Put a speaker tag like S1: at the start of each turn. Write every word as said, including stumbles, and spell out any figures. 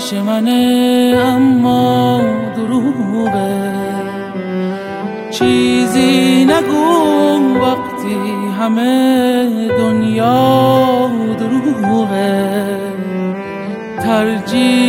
S1: پیش منه اما دروغه. چیزی نگو وقتی همه دنیا دروغه. ترجیح